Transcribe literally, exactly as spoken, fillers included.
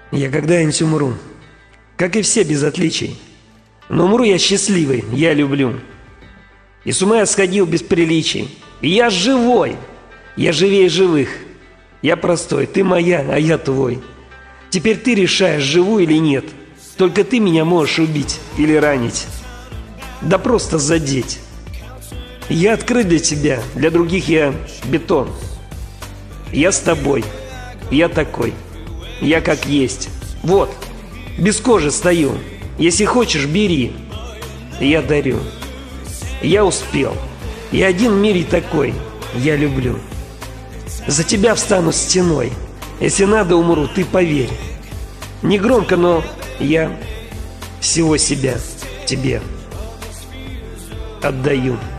Я когда-нибудь умру, как и все без отличий. Но умру я счастливый, я люблю. И с ума я сходил без приличий. И я живой, я живее живых. Я простой, ты моя, а я твой. Теперь ты решаешь, живу или нет. Только ты меня можешь убить или ранить. Да просто задеть. Я открыт для тебя, для других я бетон. Я с тобой, я такой, я как есть. Вот, без кожи стою. Если хочешь, бери. Я дарю. Я успел. Я один в мире такой. Я люблю. За тебя встану стеной. Если надо, умру, ты поверь. Не громко, но я всего себя тебе отдаю.